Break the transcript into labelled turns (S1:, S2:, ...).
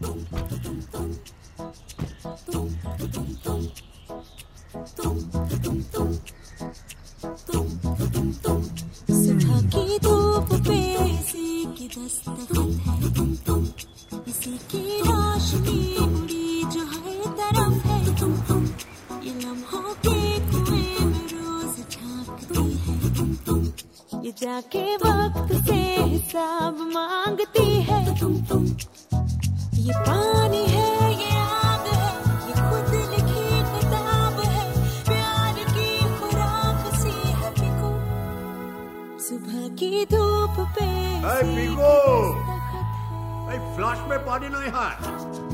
S1: सुबह की धूप पे इसी की दस्तखत है, इसी की रोशनी उड़ी जो हर तरफ है। ये लम्हों के कुएं में रोज झांकती है, ये जाके वक्त से हिसाब मांगती है। ये पानी है, ये आग है, ये खुद लिखी किताब है, प्यार की खुराक सी है पिको। सुबह की धूप पे
S2: पिको, फ्लाश में पानी नहीं है।